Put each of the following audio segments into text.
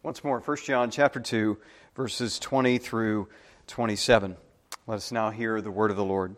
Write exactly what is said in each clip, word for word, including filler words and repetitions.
Once more, First John chapter two, verses twenty through twenty-seven. Let us now hear the word of the Lord.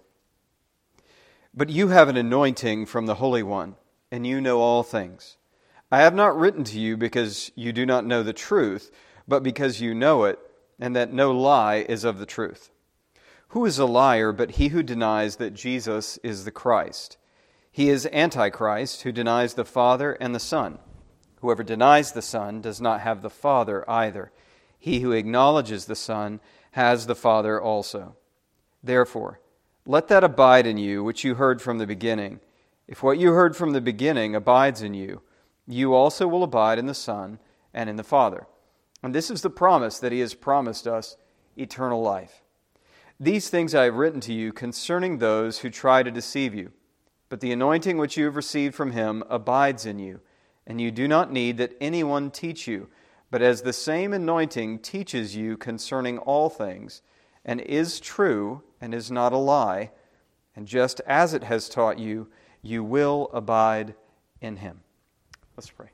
But you have an anointing from the Holy One, and you know all things. I have not written to you because you do not know the truth, but because you know it, and that no lie is of the truth. Who is a liar but he who denies that Jesus is the Christ? He is Antichrist, who denies the Father and the Son. Whoever denies the Son does not have the Father either. He who acknowledges the Son has the Father also. Therefore, let that abide in you which you heard from the beginning. If what you heard from the beginning abides in you, you also will abide in the Son and in the Father. And this is the promise that He has promised us, eternal life. These things I have written to you concerning those who try to deceive you. But the anointing which you have received from Him abides in you, and you do not need that anyone teach you, but as the same anointing teaches you concerning all things, and is true and is not a lie, and just as it has taught you, you will abide in Him. Let's pray.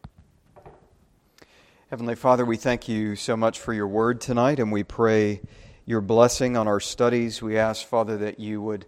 Heavenly Father, we thank you so much for your word tonight, and we pray your blessing on our studies. We ask, Father, that you would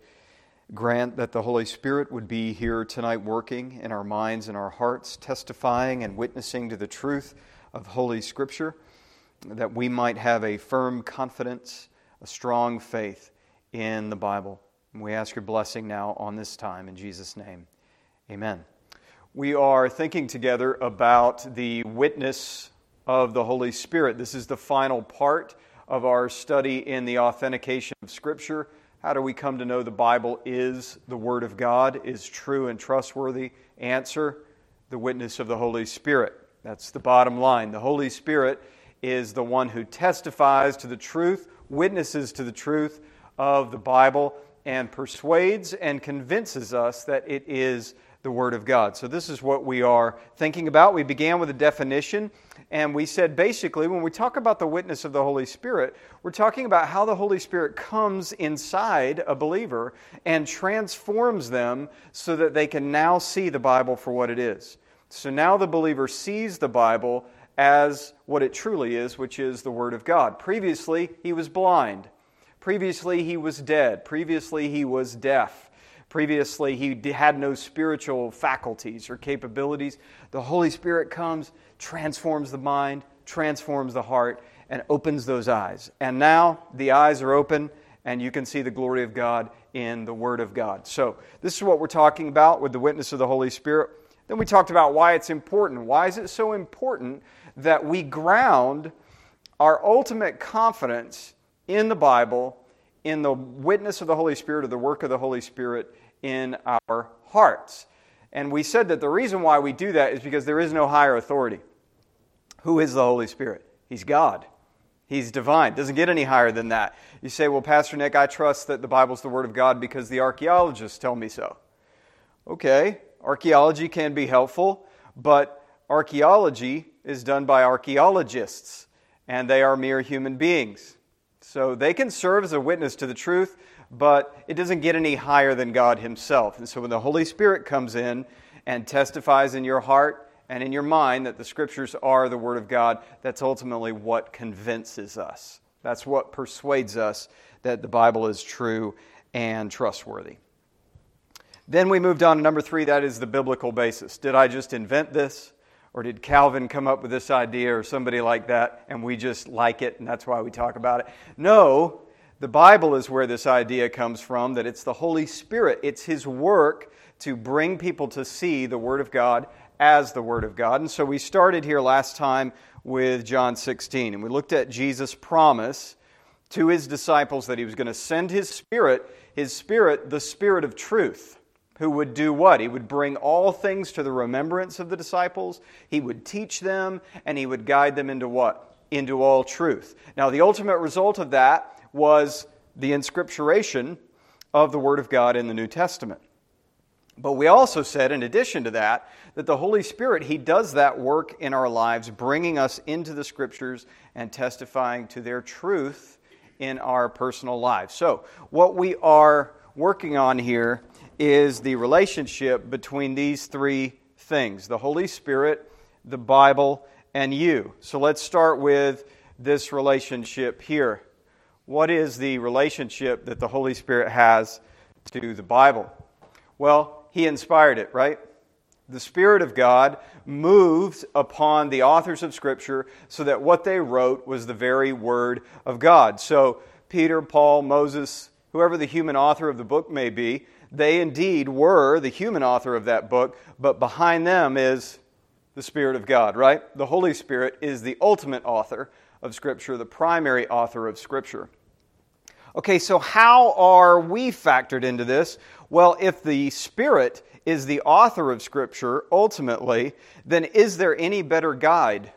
grant that the Holy Spirit would be here tonight working in our minds and our hearts, testifying and witnessing to the truth of Holy Scripture, that we might have a firm confidence, a strong faith in the Bible. And we ask your blessing now on this time in Jesus' name. Amen. We are thinking together about the witness of the Holy Spirit. This is the final part of our study in the authentication of Scripture. How do we come to know the Bible is the Word of God, is true and trustworthy? Answer, the witness of the Holy Spirit. That's the bottom line. The Holy Spirit is the one who testifies to the truth, witnesses to the truth of the Bible, and persuades and convinces us that it is the Word of God. So this is what we are thinking about. We began with a definition, and we said basically when we talk about the witness of the Holy Spirit, we're talking about how the Holy Spirit comes inside a believer and transforms them so that they can now see the Bible for what it is. So now the believer sees the Bible as what it truly is, which is the Word of God. Previously, he was blind. Previously, he was dead. Previously, he was deaf. Previously, he had no spiritual faculties or capabilities. The Holy Spirit comes, transforms the mind, transforms the heart, and opens those eyes. And now the eyes are open, and you can see the glory of God in the Word of God. So this is what we're talking about with the witness of the Holy Spirit. Then we talked about why it's important. Why is it so important that we ground our ultimate confidence in the Bible, in the witness of the Holy Spirit, or the work of the Holy Spirit in our hearts? And we said that the reason why we do that is because there is no higher authority. Who is the Holy Spirit? He's God. He's divine. Doesn't get any higher than that. You say, well, Pastor Nick, I trust that the Bible's the Word of God because the archaeologists tell me so. Okay, archaeology can be helpful, but archaeology is done by archaeologists, and they are mere human beings. So they can serve as a witness to the truth, but it doesn't get any higher than God Himself. And so when the Holy Spirit comes in and testifies in your heart and in your mind that the Scriptures are the Word of God, that's ultimately what convinces us. That's what persuades us that the Bible is true and trustworthy. Then we moved on to number three, that is the biblical basis. Did I just invent this? Or did Calvin come up with this idea or somebody like that and we just like it and that's why we talk about it? No, the Bible is where this idea comes from, that it's the Holy Spirit. It's His work to bring people to see the Word of God as the Word of God. And so we started here last time with John sixteen, and we looked at Jesus' promise to His disciples that He was going to send His Spirit, His Spirit, the Spirit of truth, who would do what? He would bring all things to the remembrance of the disciples. He would teach them, and He would guide them into what? Into all truth. Now, the ultimate result of that was the inscripturation of the Word of God in the New Testament. But we also said, in addition to that, that the Holy Spirit, He does that work in our lives, bringing us into the Scriptures and testifying to their truth in our personal lives. So, what we are working on here is the relationship between these three things: the Holy Spirit, the Bible, and you. So let's start with this relationship here. What is the relationship that the Holy Spirit has to the Bible? Well, He inspired it, right? The Spirit of God moved upon the authors of Scripture so that what they wrote was the very Word of God. So Peter, Paul, Moses, whoever the human author of the book may be, they indeed were the human author of that book, but behind them is the Spirit of God, right? The Holy Spirit is the ultimate author of Scripture, the primary author of Scripture. Okay, so how are we factored into this? Well, if the Spirit is the author of Scripture, ultimately, then is there any better guide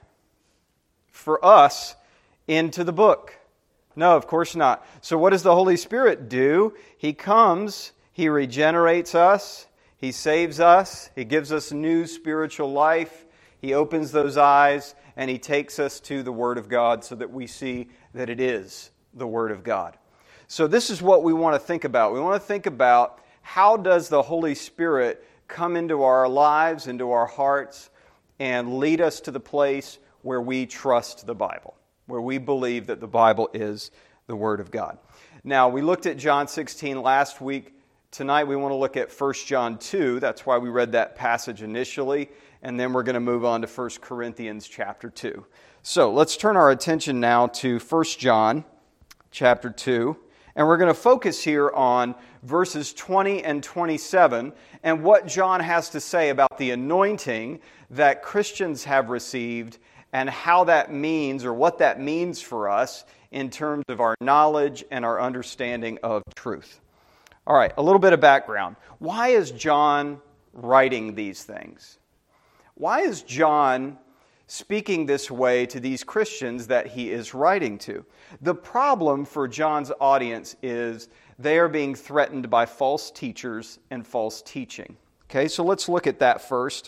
for us into the book? No, of course not. So what does the Holy Spirit do? He comes, He regenerates us, He saves us, He gives us new spiritual life, He opens those eyes, and He takes us to the Word of God so that we see that it is the Word of God. So this is what we want to think about. We want to think about how does the Holy Spirit come into our lives, into our hearts, and lead us to the place where we trust the Bible, where we believe that the Bible is the Word of God. Now, we looked at John sixteen last week. Tonight we want to look at First John two. That's why we read that passage initially. And then we're going to move on to First Corinthians chapter two. So let's turn our attention now to First John chapter two. And we're going to focus here on verses twenty and twenty-seven and what John has to say about the anointing that Christians have received and how that means or what that means for us in terms of our knowledge and our understanding of truth. All right, a little bit of background. Why is John writing these things? Why is John speaking this way to these Christians that he is writing to? The problem for John's audience is they are being threatened by false teachers and false teaching. Okay, so let's look at that first.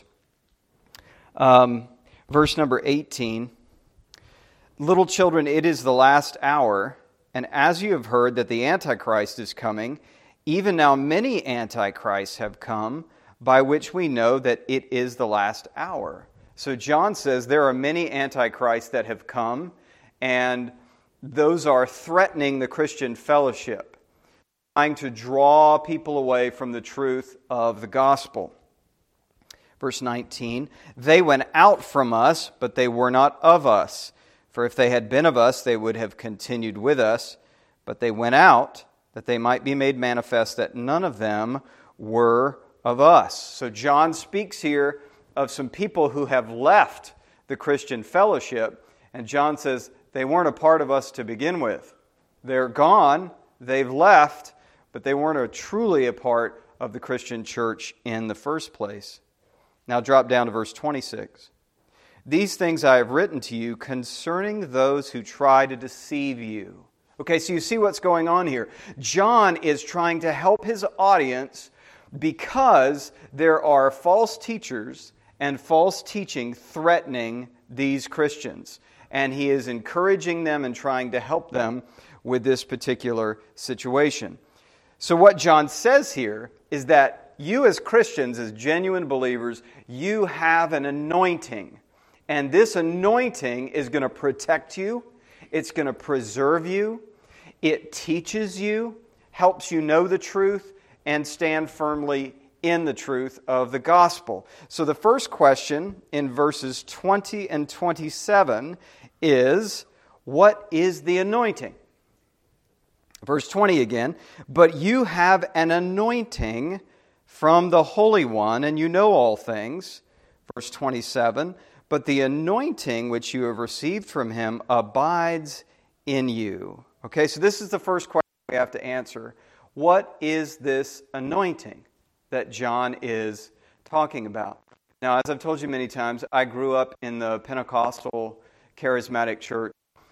Um, verse number eighteen. Little children, it is the last hour, and as you have heard that the Antichrist is coming, even now many Antichrists have come, by which we know that it is the last hour. So John says there are many antichrists that have come, and those are threatening the Christian fellowship, trying to draw people away from the truth of the gospel. Verse nineteen, they went out from us, but they were not of us. For if they had been of us, they would have continued with us. But they went out, that they might be made manifest that none of them were of us. So John speaks here of some people who have left the Christian fellowship, and John says they weren't a part of us to begin with. They're gone, they've left, but they weren't a, truly a part of the Christian church in the first place. Now drop down to verse twenty-six. These things I have written to you concerning those who try to deceive you. Okay, so you see what's going on here. John is trying to help his audience because there are false teachers and false teaching threatening these Christians. And he is encouraging them and trying to help them with this particular situation. So what John says here is that you as Christians, as genuine believers, you have an anointing. And this anointing is going to protect you. It's going to preserve you. It teaches you, helps you know the truth, and stand firmly in the truth of the gospel. So the first question in verses twenty and twenty-seven is, what is the anointing? Verse twenty again, but you have an anointing from the Holy One, and you know all things. Verse twenty-seven, but the anointing which you have received from Him abides in you. Okay, so this is the first question we have to answer. What is this anointing that John is talking about? Now, as I've told you many times, I grew up in the Pentecostal charismatic church,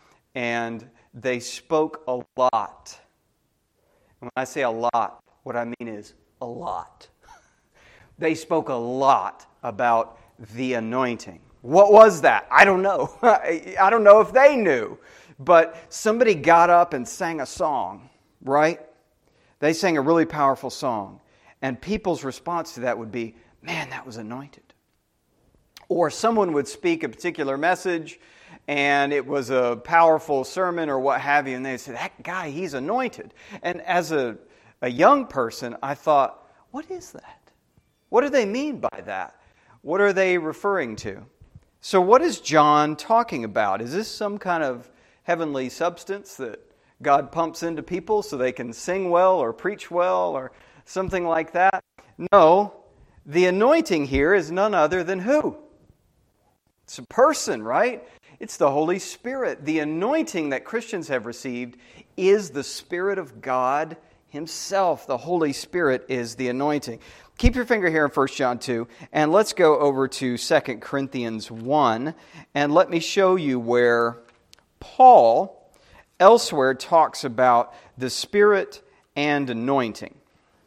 and they spoke a lot. And when I say a lot, what I mean is a lot. They spoke a lot about the anointing. What was that? I don't know. I don't know if they knew. But somebody got up and sang a song, right? They sang a really powerful song. And people's response to that would be, man, that was anointed. Or someone would speak a particular message, and it was a powerful sermon or what have you, and they said, that guy, he's anointed. And as a, a young person, I thought, what is that? What do they mean by that? What are they referring to? So what is John talking about? Is this some kind of heavenly substance that God pumps into people so they can sing well or preach well or something like that? No, the anointing here is none other than who? It's a person, right? It's the Holy Spirit. The anointing that Christians have received is the Spirit of God Himself. The Holy Spirit is the anointing. Keep your finger here in First John two, and let's go over to Second Corinthians one, and let me show you where Paul elsewhere talks about the Spirit and anointing.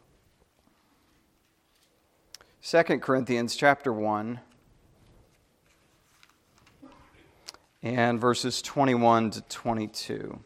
Second Corinthians chapter one, and verses twenty-one to twenty-two.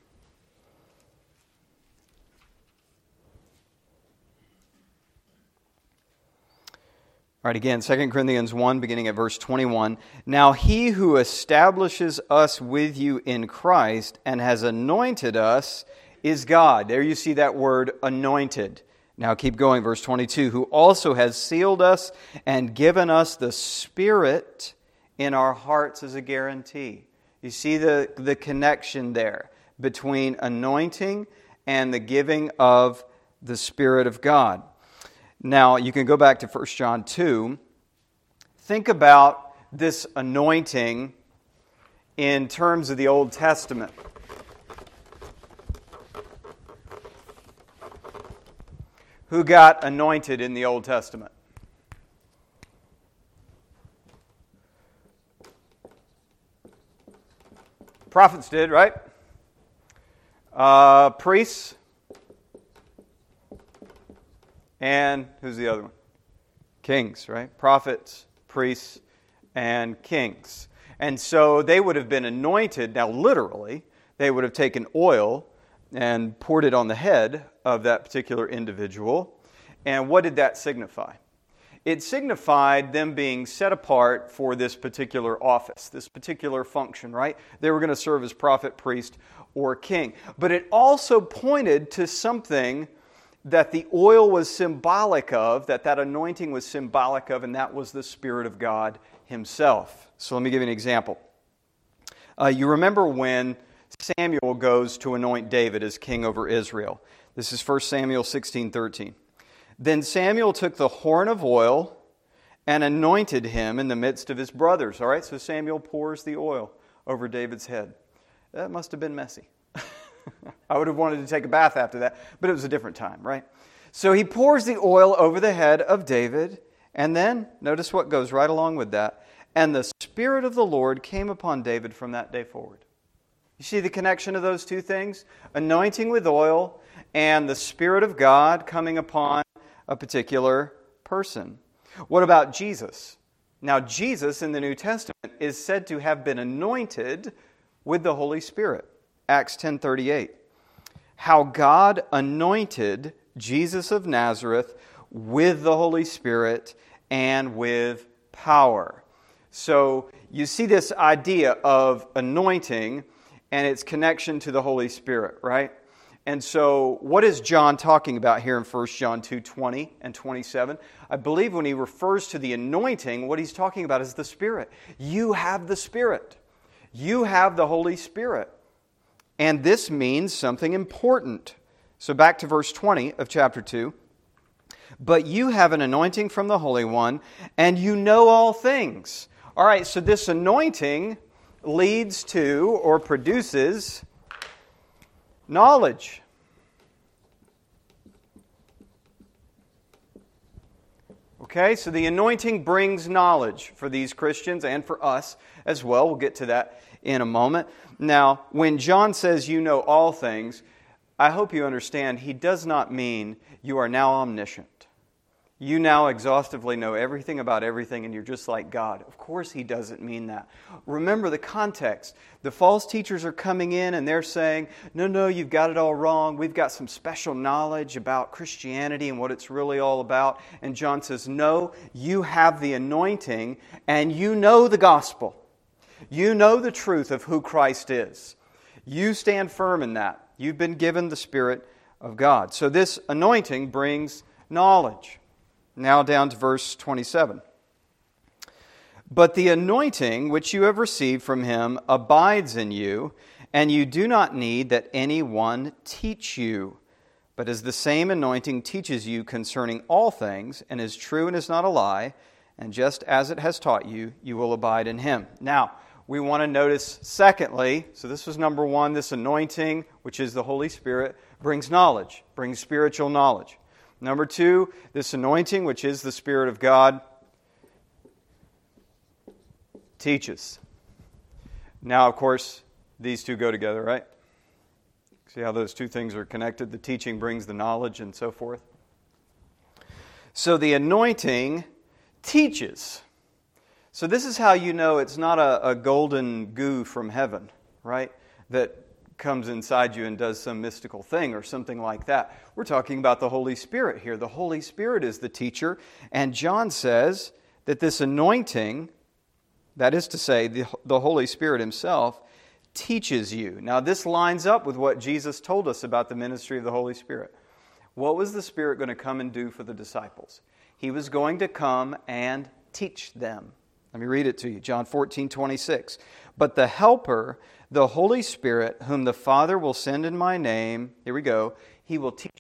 All right, again, Second Corinthians one, beginning at verse twenty-one. Now he who establishes us with you in Christ and has anointed us is God. There you see that word anointed. Now keep going, verse twenty-two. Who also has sealed us and given us the Spirit in our hearts as a guarantee. You see the, the connection there between anointing and the giving of the Spirit of God. Now, you can go back to First John two. Think about this anointing in terms of the Old Testament. Who got anointed in the Old Testament? Prophets did, right? Uh, priests. And who's the other one? Kings, right? Prophets, priests, and kings. And so they would have been anointed. Now, literally, they would have taken oil and poured it on the head of that particular individual. And what did that signify? It signified them being set apart for this particular office, this particular function, right? They were going to serve as prophet, priest, or king. But it also pointed to something that the oil was symbolic of, that that anointing was symbolic of, and that was the Spirit of God Himself. So let me give you an example. Uh, you remember when Samuel goes to anoint David as king over Israel. This is First Samuel sixteen thirteen. Then Samuel took the horn of oil and anointed him in the midst of his brothers. All right, so Samuel pours the oil over David's head. That must have been messy. I would have wanted to take a bath after that, but it was a different time, right? So he pours the oil over the head of David, and then, notice what goes right along with that, and the Spirit of the Lord came upon David from that day forward. You see the connection of those two things? Anointing with oil and the Spirit of God coming upon a particular person. What about Jesus? Now, Jesus in the New Testament is said to have been anointed with the Holy Spirit. Acts ten thirty-eight. How God anointed Jesus of Nazareth with the Holy Spirit and with power. So you see this idea of anointing and its connection to the Holy Spirit, right? And so what is John talking about here in First John two twenty and twenty-seven? I believe when he refers to the anointing, what he's talking about is the Spirit. You have the Spirit. You have the Holy Spirit. And this means something important. So back to verse twenty of chapter two. But you have an anointing from the Holy One, and you know all things. All right, so this anointing leads to or produces knowledge. Okay, so the anointing brings knowledge for these Christians and for us as well. We'll get to that in a moment. Now, when John says you know all things, I hope you understand he does not mean you are now omniscient. You now exhaustively know everything about everything and you're just like God. Of course He doesn't mean that. Remember the context. The false teachers are coming in and they're saying, no, no, you've got it all wrong. We've got some special knowledge about Christianity and what it's really all about. And John says, no, you have the anointing and you know the gospel. You know the truth of who Christ is. You stand firm in that. You've been given the Spirit of God. So this anointing brings knowledge. Now down to verse twenty-seven. But the anointing which you have received from Him abides in you, and you do not need that anyone teach you. But as the same anointing teaches you concerning all things, and is true and is not a lie, and just as it has taught you, you will abide in Him. Now, we want to notice secondly, so this was number one, this anointing, which is the Holy Spirit, brings knowledge, brings spiritual knowledge. Number two, this anointing, which is the Spirit of God, teaches. Now, of course, these two go together, right? See how those two things are connected? The teaching brings the knowledge and so forth. So the anointing teaches. So this is how you know it's not a, a golden goo from heaven, right? That comes inside you and does some mystical thing or something like that. We're talking about the Holy Spirit here. The Holy Spirit is the teacher, and John says that this anointing, that is to say, the, the Holy Spirit Himself, teaches you. Now this lines up with what Jesus told us about the ministry of the Holy Spirit. What was the Spirit going to come and do for the disciples? He was going to come and teach them. Let me read it to you. John fourteen twenty-six. But the Helper, the Holy Spirit, whom the Father will send in my name, here we go, He will teach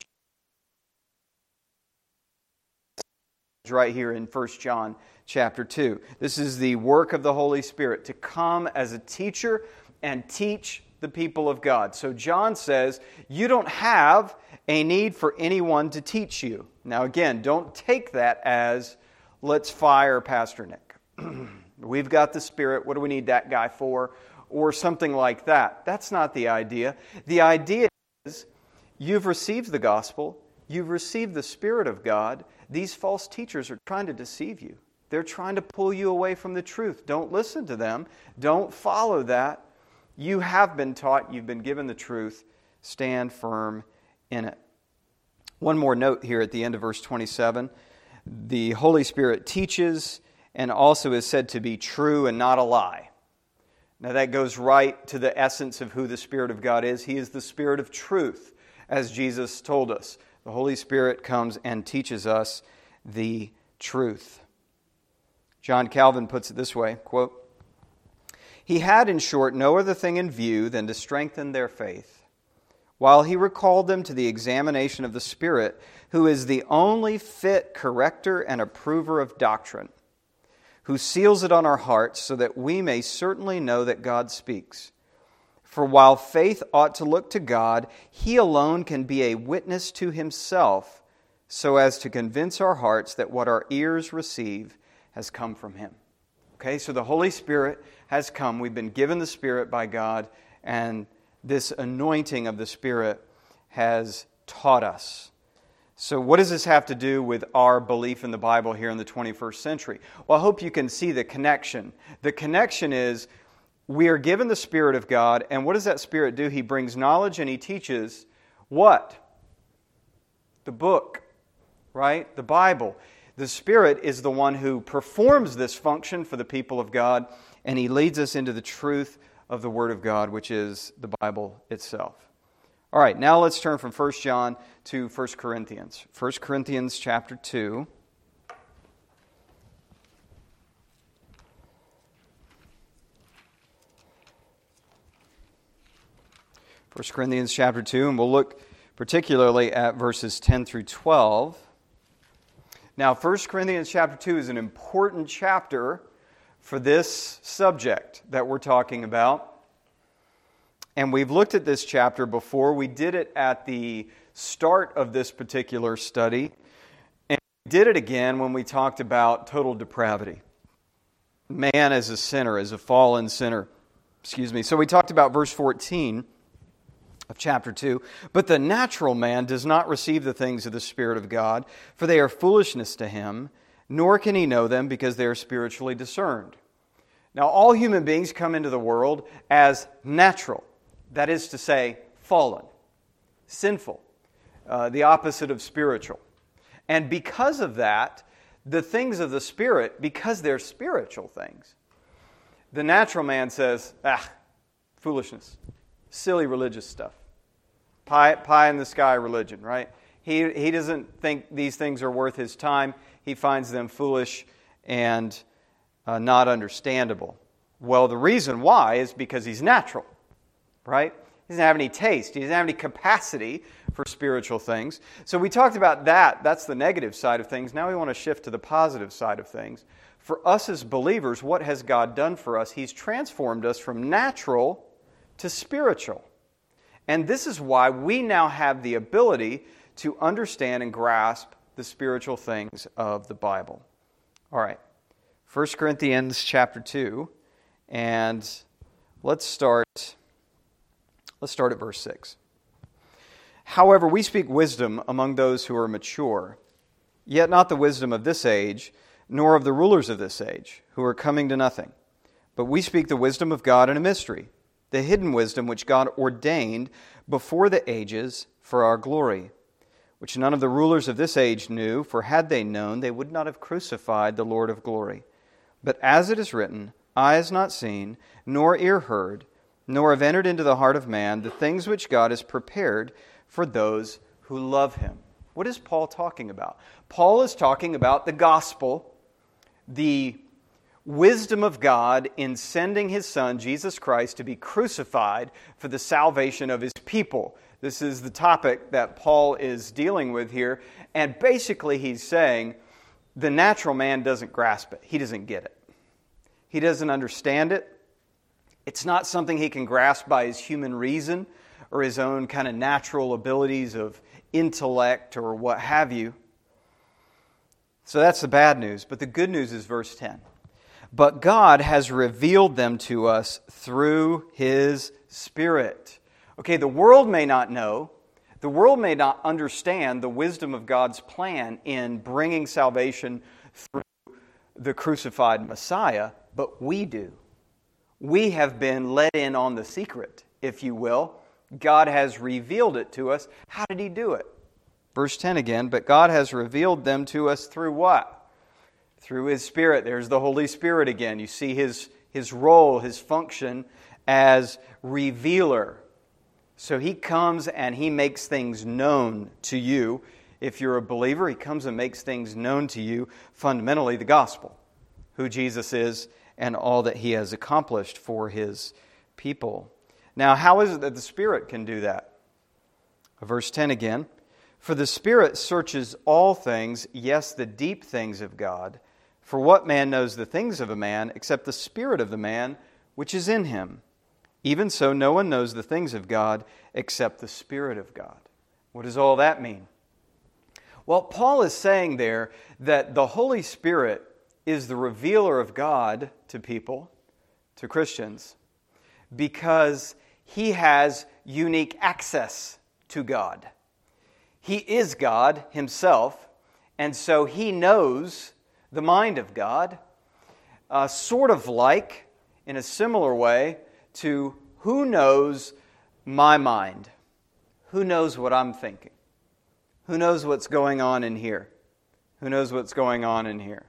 you. Right here in First John chapter two. This is the work of the Holy Spirit, to come as a teacher and teach the people of God. So John says, you don't have a need for anyone to teach you. Now again, don't take that as, let's fire Pastor Nick. We've got the Spirit, what do we need that guy for? Or something like that. That's not the idea. The idea is, you've received the gospel, you've received the Spirit of God. These false teachers are trying to deceive you. They're trying to pull you away from the truth. Don't listen to them. Don't follow that. You have been taught, you've been given the truth. Stand firm in it. One more note here at the end of verse twenty-seven. The Holy Spirit teaches and also is said to be true and not a lie. Now that goes right to the essence of who the Spirit of God is. He is the Spirit of truth, as Jesus told us. The Holy Spirit comes and teaches us the truth. John Calvin puts it this way, quote, He had, in short, no other thing in view than to strengthen their faith, while He recalled them to the examination of the Spirit, who is the only fit corrector and approver of doctrine, who seals it on our hearts so that we may certainly know that God speaks. For while faith ought to look to God, He alone can be a witness to Himself, so as to convince our hearts that what our ears receive has come from Him. Okay, so the Holy Spirit has come. We've been given the Spirit by God, and this anointing of the Spirit has taught us. So what does this have to do with our belief in the Bible here in the twenty-first century? Well, I hope you can see the connection. The connection is we are given the Spirit of God, and what does that Spirit do? He brings knowledge and He teaches what? The book, right? The Bible. The Spirit is the one who performs this function for the people of God, and He leads us into the truth of the Word of God, which is the Bible itself. All right, now let's turn from First John to First Corinthians. First Corinthians chapter two. First Corinthians chapter two, and we'll look particularly at verses ten through twelve. Now, First Corinthians chapter two is an important chapter for this subject that we're talking about. And we've looked at this chapter before. We did it at the start of this particular study. And we did it again when we talked about total depravity. Man as a sinner, as a fallen sinner. Excuse me. So we talked about verse fourteen of chapter two. But the natural man does not receive the things of the Spirit of God, for they are foolishness to him, nor can he know them because they are spiritually discerned. Now, all human beings come into the world as natural. That is to say, fallen, sinful, uh, the opposite of spiritual. And because of that, the things of the Spirit, because they're spiritual things, the natural man says, ah, foolishness, silly religious stuff, pie, pie in the sky religion, right? He, he doesn't think these things are worth his time. He finds them foolish and uh, not understandable. Well, the reason why is because he's natural, right? He doesn't have any taste. He doesn't have any capacity for spiritual things. So we talked about that. That's the negative side of things. Now we want to shift to the positive side of things. For us as believers, what has God done for us? He's transformed us from natural to spiritual. And this is why we now have the ability to understand and grasp the spiritual things of the Bible. All right, First Corinthians chapter two, and let's start, let's start at verse six. However, we speak wisdom among those who are mature, yet not the wisdom of this age, nor of the rulers of this age, who are coming to nothing. But we speak the wisdom of God in a mystery, the hidden wisdom which God ordained before the ages for our glory, which none of the rulers of this age knew, for had they known, they would not have crucified the Lord of glory. But as it is written, eye has not seen, nor ear heard, nor have entered into the heart of man the things which God has prepared for those who love Him. What is Paul talking about? Paul is talking about the gospel, the wisdom of God in sending His Son, Jesus Christ, to be crucified for the salvation of His people. This is the topic that Paul is dealing with here. And basically he's saying the natural man doesn't grasp it. He doesn't get it. He doesn't understand it. It's not something he can grasp by his human reason or his own kind of natural abilities of intellect or what have you. So that's the bad news. But the good news is verse ten. But God has revealed them to us through His Spirit. Okay, the world may not know, the world may not understand the wisdom of God's plan in bringing salvation through the crucified Messiah, but we do. We have been let in on the secret, if you will. God has revealed it to us. How did He do it? Verse ten again, but God has revealed them to us through what? Through His Spirit. There's the Holy Spirit again. You see His, His role, His function as revealer. So He comes and He makes things known to you. If you're a believer, He comes and makes things known to you, fundamentally the gospel, who Jesus is and all that He has accomplished for His people. Now, how is it that the Spirit can do that? Verse ten again. For the Spirit searches all things, yes, the deep things of God. For what man knows the things of a man except the spirit of the man which is in him? Even so, no one knows the things of God except the Spirit of God. What does all that mean? Well, Paul is saying there that the Holy Spirit is the revealer of God to people, to Christians, because He has unique access to God. He is God Himself, and so He knows the mind of God, uh, sort of like, in a similar way, to who knows my mind? Who knows what I'm thinking? Who knows what's going on in here? Who knows what's going on in here?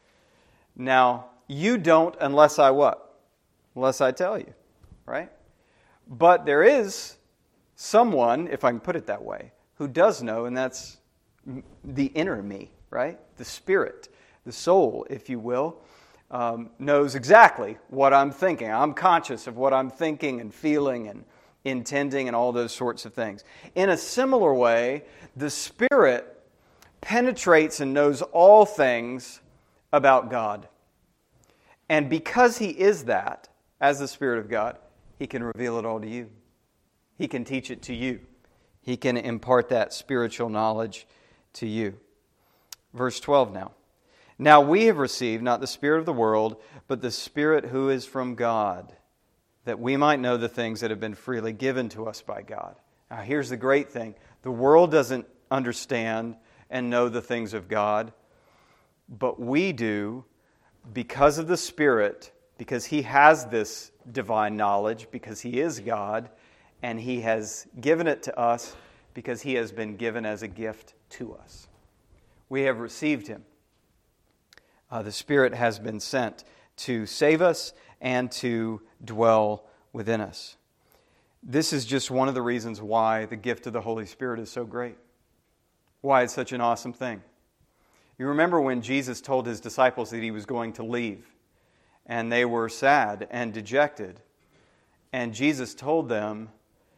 Now, you don't unless I what? Unless I tell you, right? But there is someone, if I can put it that way, who does know, and that's the inner me, right? The spirit, the soul, if you will, um, knows exactly what I'm thinking. I'm conscious of what I'm thinking and feeling and intending and all those sorts of things. In a similar way, the Spirit penetrates and knows all things about God. And because He is that, as the Spirit of God, He can reveal it all to you. He can teach it to you. He can impart that spiritual knowledge to you. Verse twelve now. Now we have received not the spirit of the world, but the Spirit who is from God, that we might know the things that have been freely given to us by God. Now, here's the great thing. The world doesn't understand and know the things of God, but we do because of the Spirit, because He has this divine knowledge, because He is God, and He has given it to us because He has been given as a gift to us. We have received Him. Uh, the Spirit has been sent to save us and to dwell within us. This is just one of the reasons why the gift of the Holy Spirit is so great. Why it's such an awesome thing. You remember when Jesus told His disciples that He was going to leave, and they were sad and dejected. And Jesus told them,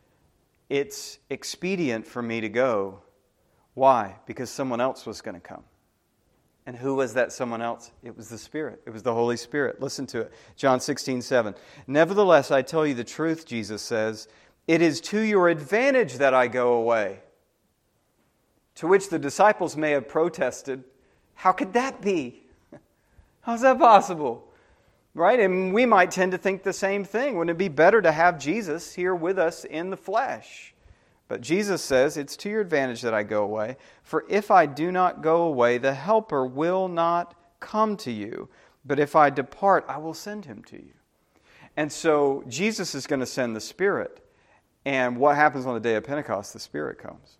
it's expedient for me to go. Why? Because someone else was going to come. And who was that someone else? It was the Spirit. It was the Holy Spirit. Listen to it. John sixteen seven. Nevertheless, I tell you the truth, Jesus says, it is to your advantage that I go away. To which the disciples may have protested, how could that be? How's that possible? Right? And we might tend to think the same thing. Wouldn't it be better to have Jesus here with us in the flesh? But Jesus says, it's to your advantage that I go away. For if I do not go away, the Helper will not come to you. But if I depart, I will send Him to you. And so Jesus is going to send the Spirit. And what happens on the day of Pentecost? The Spirit comes.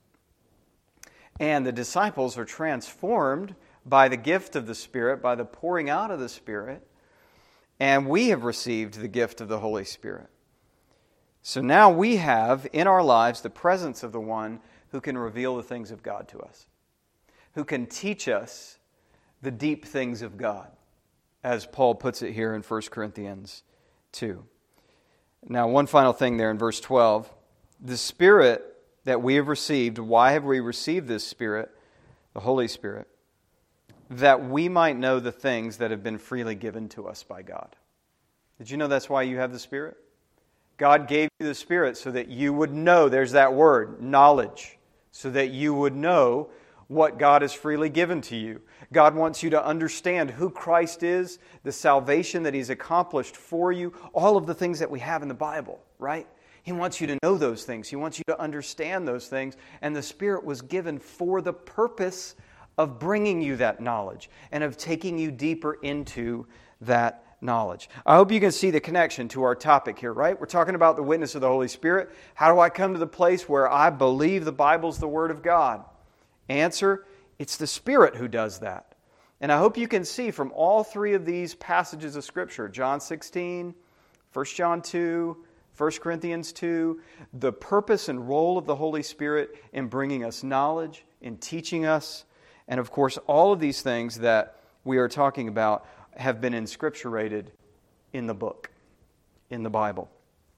And the disciples are transformed by the gift of the Spirit, by the pouring out of the Spirit. And we have received the gift of the Holy Spirit. So now we have in our lives the presence of the one who can reveal the things of God to us, who can teach us the deep things of God, as Paul puts it here in First Corinthians two. Now, one final thing there in verse twelve. The Spirit that we have received, why have we received this Spirit, the Holy Spirit? That we might know the things that have been freely given to us by God. Did you know that's why you have the Spirit? God gave you the Spirit so that you would know, there's that word, knowledge, so that you would know what God has freely given to you. God wants you to understand who Christ is, the salvation that He's accomplished for you, all of the things that we have in the Bible, right? He wants you to know those things. He wants you to understand those things. And the Spirit was given for the purpose of bringing you that knowledge and of taking you deeper into that knowledge. I hope you can see the connection to our topic here, right? We're talking about the witness of the Holy Spirit. How do I come to the place where I believe the Bible's the Word of God? Answer, it's the Spirit who does that. And I hope you can see from all three of these passages of Scripture, John sixteen, First John two, First Corinthians two, the purpose and role of the Holy Spirit in bringing us knowledge, in teaching us, and of course all of these things that we are talking about have been inscripturated in the book, in the Bible.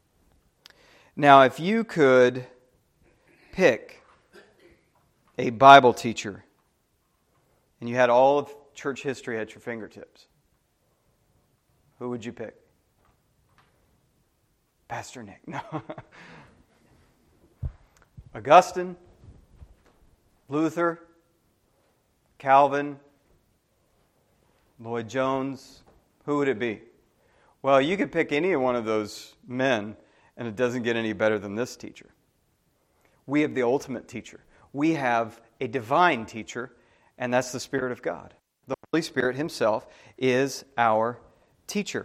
Now, if you could pick a Bible teacher and you had all of church history at your fingertips, who would you pick? Pastor Nick. No. Augustine, Luther, Calvin, Lloyd Jones, who would it be? Well, you could pick any one of those men, and it doesn't get any better than this teacher. We have the ultimate teacher. We have a divine teacher, and that's the Spirit of God. The Holy Spirit Himself is our teacher.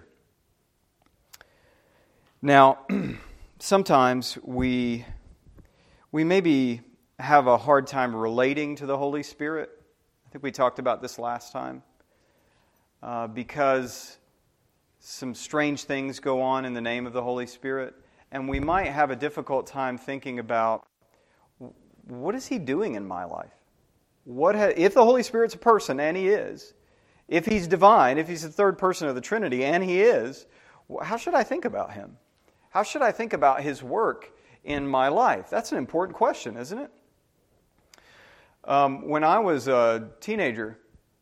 Now, sometimes we, we maybe have a hard time relating to the Holy Spirit. I think we talked about this last time. Uh, because some strange things go on in the name of the Holy Spirit. And we might have a difficult time thinking about, what is He doing in my life? What ha- if the Holy Spirit's a person, and He is, if He's divine, if He's the third person of the Trinity, and He is, how should I think about Him? How should I think about His work in my life? That's an important question, isn't it? Um, when I was a teenager,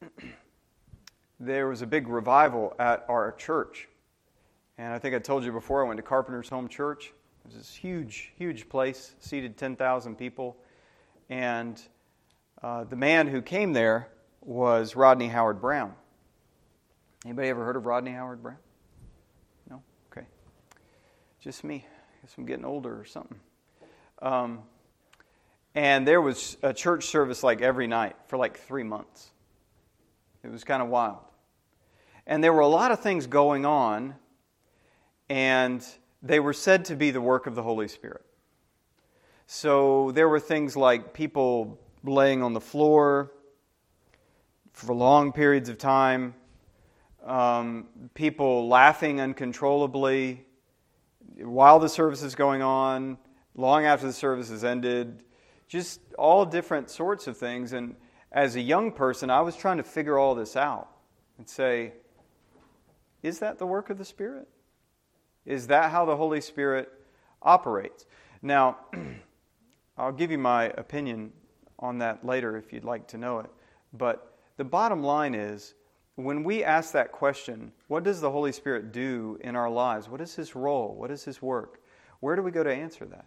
there was a big revival at our church. And I think I told you before, I went to Carpenter's Home Church. It was this huge, huge place, seated ten thousand people. And uh, the man who came there was Rodney Howard-Browne. Anybody ever heard of Rodney Howard-Browne? No? Okay. Just me. I guess I'm getting older or something. Um, and there was a church service like every night for like three months. It was kind of wild. And there were a lot of things going on, and they were said to be the work of the Holy Spirit. So there were things like people laying on the floor for long periods of time, um, people laughing uncontrollably while the service is going on, long after the service has ended, just all different sorts of things. And as a young person, I was trying to figure all this out and say, is that the work of the Spirit? Is that how the Holy Spirit operates? Now, I'll give you my opinion on that later if you'd like to know it. But the bottom line is, when we ask that question, what does the Holy Spirit do in our lives? What is His role? What is His work? Where do we go to answer that?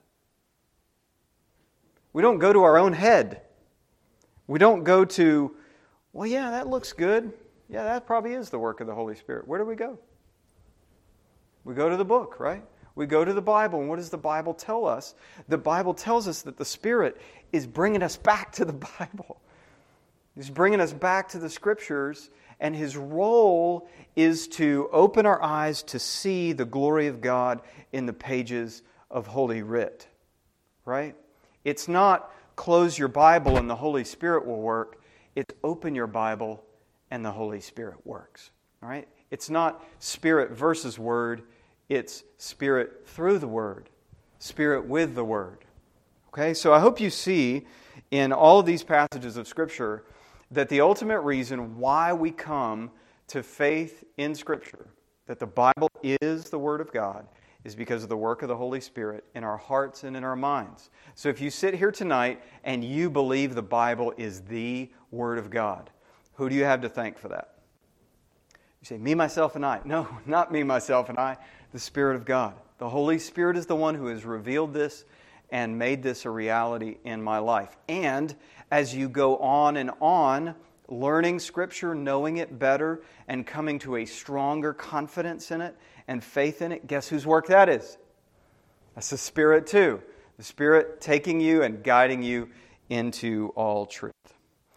We don't go to our own head. We don't go to, well, yeah, that looks good. Yeah, that probably is the work of the Holy Spirit. Where do we go? We go to the book, right? We go to the Bible, and what does the Bible tell us? The Bible tells us that the Spirit is bringing us back to the Bible. He's bringing us back to the Scriptures, and His role is to open our eyes to see the glory of God in the pages of Holy Writ, right? It's not close your Bible and the Holy Spirit will work. It's open your Bible and the Holy Spirit works, all right? It's not Spirit versus Word. It's Spirit through the Word, Spirit with the Word. Okay, so I hope you see in all of these passages of Scripture that the ultimate reason why we come to faith in Scripture, that the Bible is the Word of God, is because of the work of the Holy Spirit in our hearts and in our minds. So if you sit here tonight and you believe the Bible is the Word of God, who do you have to thank for that? You say, me, myself, and I. No, not me, myself, and I. The Spirit of God. The Holy Spirit is the one who has revealed this and made this a reality in my life. And as you go on and on, learning Scripture, knowing it better, and coming to a stronger confidence in it and faith in it, guess whose work that is? That's the Spirit too. The Spirit taking you and guiding you into all truth.